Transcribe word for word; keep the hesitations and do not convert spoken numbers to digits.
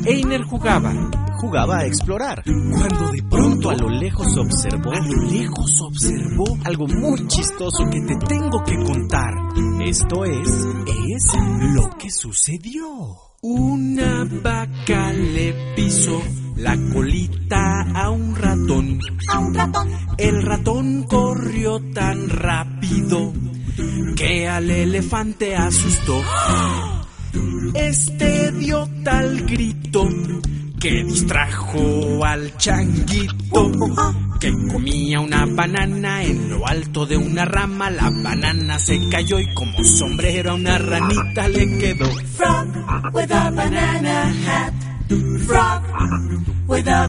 Einer jugaba, jugaba a explorar, cuando de pronto a lo lejos observó, a lo lejos observó algo muy chistoso que te tengo que contar. Esto es, es lo que sucedió. Una vaca le pisó la colita a un ratón. A un ratón. El ratón corrió tan rápido que al elefante asustó. Este dio tal grito que distrajo al changuito, que comía una banana en lo alto de una rama. La banana se cayó y como sombrero a una ranita le quedó. Frog with a banana hat. Frog with a